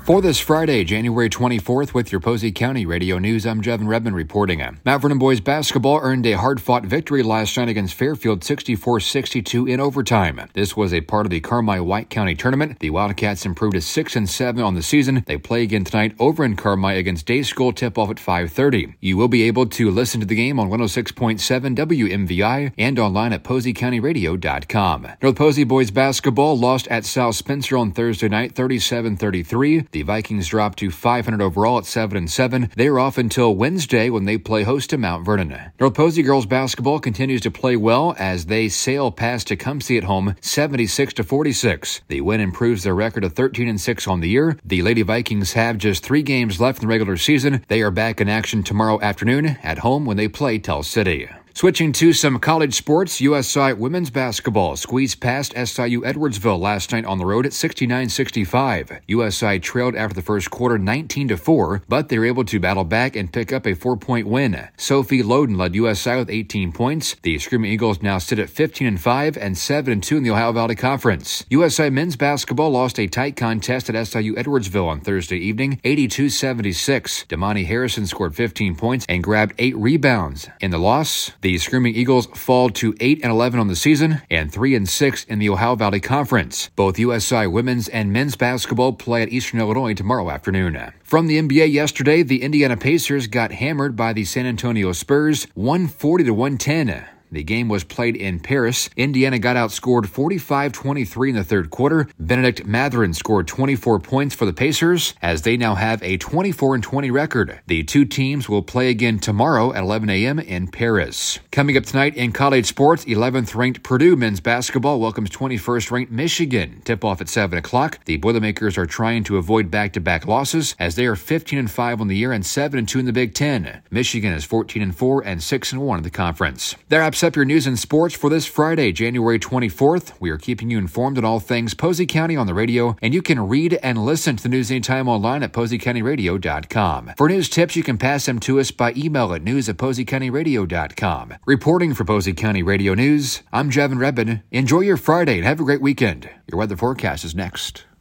For this Friday, January 24th, with your Posey County Radio News, I'm Jevin Redmond reporting. Mount Vernon boys basketball earned a hard-fought victory last night against Fairfield 64-62 in overtime. This was a part of the Carmi-White County tournament. The Wildcats improved to 6-7 on the season. They play again tonight over in Carmi against Day School, tip-off at 5:30. You will be able to listen to the game on 106.7 WMVI and online at PoseyCountyRadio.com. North Posey boys basketball lost at South Spencer on Thursday night, 37-33. The Vikings dropped to 500 overall at 7-7. They are off until Wednesday when they play host to Mount Vernon. North Posey girls basketball continues to play well as they sail past Tecumseh at home 76-46. The win improves their record to 13-6 on the year. The Lady Vikings have just 3 games left in the regular season. They are back in action tomorrow afternoon at home when they play Tell City. Switching to some college sports, USI women's basketball squeezed past SIU Edwardsville last night on the road at 69-65. USI trailed after the first quarter 19-4, but they were able to battle back and pick up a 4-point win. Sophie Loden led USI with 18 points. The Screaming Eagles now sit at 15-5 and 7-2 in the Ohio Valley Conference. USI men's basketball lost a tight contest at SIU Edwardsville on Thursday evening, 82-76. Damani Harrison scored 15 points and grabbed 8 rebounds. In the loss, the Screaming Eagles fall to 8-11 on the season and 3-6 in the Ohio Valley Conference. Both USI women's and men's basketball play at Eastern Illinois tomorrow afternoon. From the NBA yesterday, the Indiana Pacers got hammered by the San Antonio Spurs, 140-110. The game was played in Paris. Indiana got outscored 45-23 in the third quarter. Benedict Mathurin scored 24 points for the Pacers as they now have a 24-20 record. The two teams will play again tomorrow at 11 a.m. in Paris. Coming up tonight in college sports, 11th-ranked Purdue men's basketball welcomes 21st-ranked Michigan. Tip-off at 7 o'clock. The Boilermakers are trying to avoid back-to-back losses as they are 15-5 on the year and 7-2 in the Big Ten. Michigan is 14-4 and 6-1 in the conference. That wraps up your news and sports for this Friday, January 24th. We are keeping you informed on all things Posey County on the radio, and you can read and listen to the news anytime online at PoseyCountyRadio.com. For news tips, you can pass them to us by email at news@PoseyCountyRadio.com. Reporting for Posey County Radio News, I'm Jevin Redmond. Enjoy your Friday and have a great weekend. Your weather forecast is next.